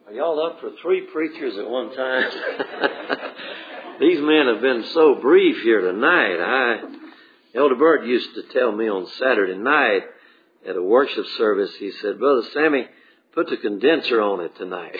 Are y'all up for 3 preachers at one time? These men have been so brief here tonight. Elder Bird used to tell me on Saturday night at a worship service, he said, Brother Sammy, put the condenser on it tonight.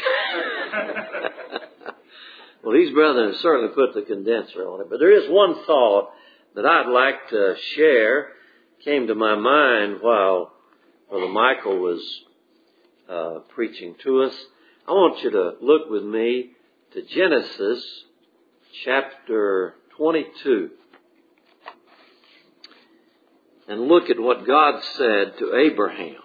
Well, these brethren certainly put the condenser on it. But there is one thought that I'd like to share. Came to my mind while Brother Michael was preaching to us. I want you to look with me to Genesis chapter 22 and look at what God said to Abraham.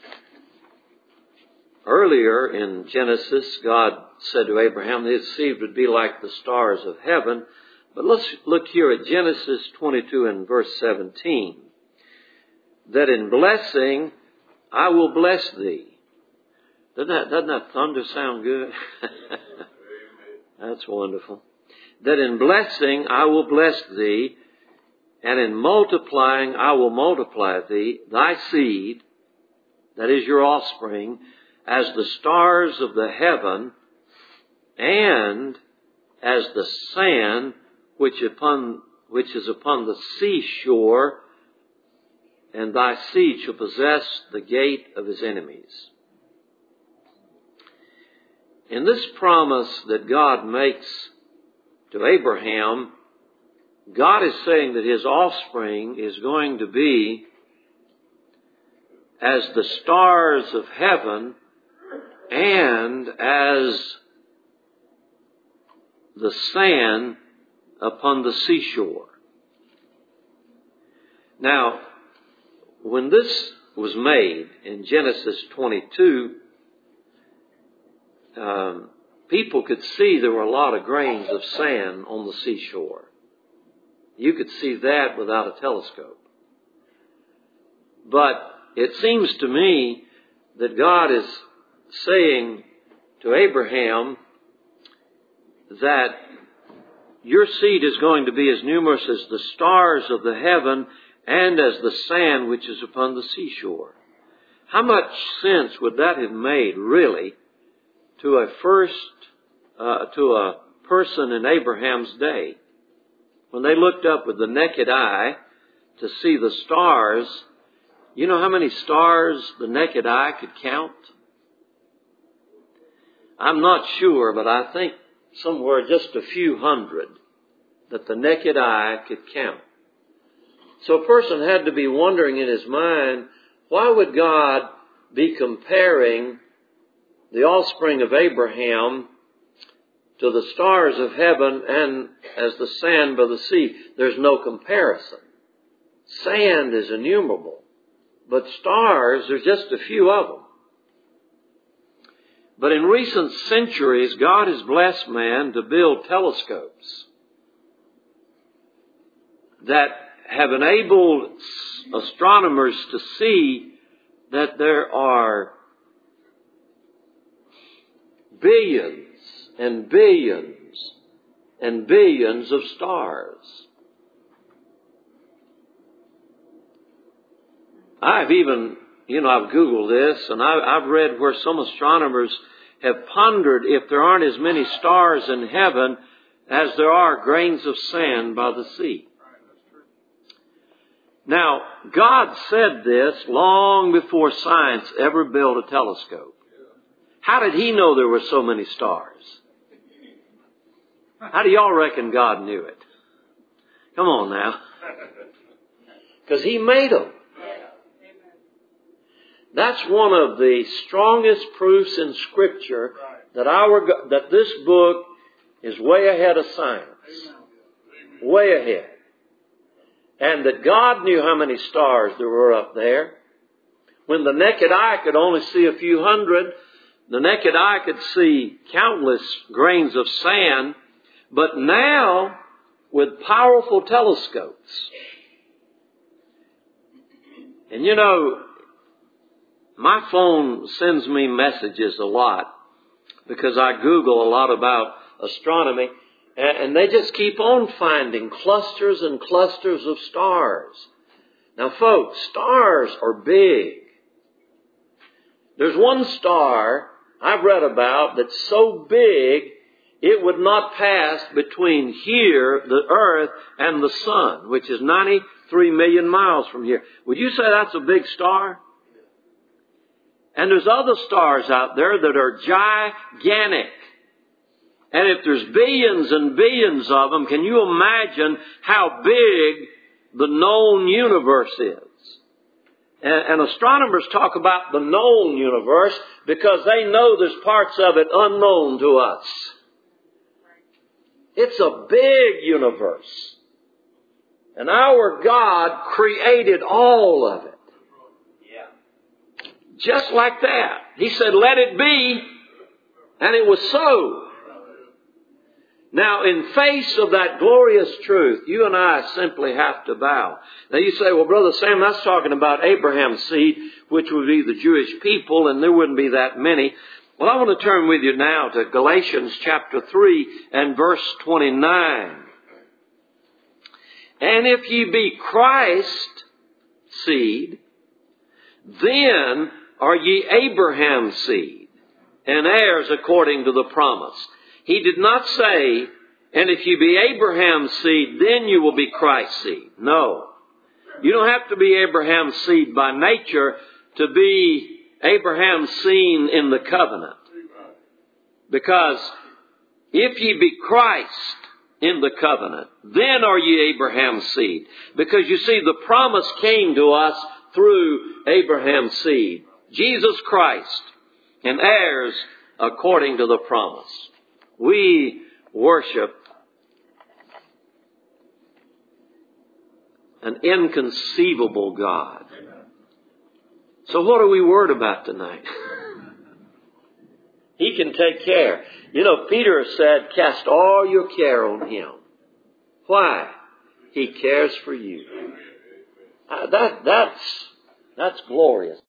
Earlier in Genesis, God said to Abraham that his seed would be like the stars of heaven. But let's look here at Genesis 22 and verse 17. That in blessing I will bless thee. Doesn't that thunder sound good? That's wonderful. That in blessing I will bless thee, and in multiplying I will multiply thee, thy seed, that is your offspring, as the stars of the heaven, and as the sand which is upon the seashore, and thy seed shall possess the gate of his enemies. In this promise that God makes to Abraham, God is saying that his offspring is going to be as the stars of heaven and as the sand upon the seashore. Now, when this was made in Genesis 22, people could see there were a lot of grains of sand on the seashore. You could see that without a telescope. But it seems to me that God is saying to Abraham that your seed is going to be as numerous as the stars of the heaven and as the sand which is upon the seashore. How much sense would that have made, really, to a person in Abraham's day? When they looked up with the naked eye to see the stars, you know how many stars the naked eye could count? I'm not sure, but I think somewhere just a few hundred that the naked eye could count. So a person had to be wondering in his mind, why would God be comparing the offspring of Abraham to the stars of heaven and as the sand by the sea? There's no comparison. Sand is innumerable, but stars, there's just a few of them. But in recent centuries, God has blessed man to build telescopes that have enabled astronomers to see that there are billions and billions and billions of stars. I've Googled this, and I've read where some astronomers have pondered if there aren't as many stars in heaven as there are grains of sand by the sea. Now, God said this long before science ever built a telescope. How did he know there were so many stars? How do y'all reckon God knew it? Come on now. Because he made them. That's one of the strongest proofs in Scripture that this book is way ahead of science. Way ahead. And that God knew how many stars there were up there. When the naked eye could only see a few hundred, the naked eye could see countless grains of sand. But now, with powerful telescopes, and you know, my phone sends me messages a lot because I Google a lot about astronomy, and they just keep on finding clusters and clusters of stars. Now, folks, stars are big. There's one star I've read about that's so big it would not pass between here, the earth, and the sun, which is 93 million miles from here. Would you say that's a big star? And there's other stars out there that are gigantic. And if there's billions and billions of them, can you imagine how big the known universe is? And astronomers talk about the known universe because they know there's parts of it unknown to us. It's a big universe. And our God created all of it. Just like that. He said, let it be. And it was so. Now, in face of that glorious truth, you and I simply have to bow. Now you say, well, Brother Sam, that's talking about Abraham's seed, which would be the Jewish people, and there wouldn't be that many. Well, I want to turn with you now to Galatians chapter 3 and verse 29. And if ye be Christ's seed, then are ye Abraham's seed, and heirs according to the promise. He did not say, and if you be Abraham's seed, then you will be Christ's seed. No. You don't have to be Abraham's seed by nature to be Abraham's seed in the covenant. Because if ye be Christ in the covenant, then are ye Abraham's seed. Because you see, the promise came to us through Abraham's seed. Jesus Christ, and heirs according to the promise. We worship an inconceivable God. So what are we worried about tonight? He can take care. You know, Peter said, cast all your care on Him. Why? He cares for you. That's glorious.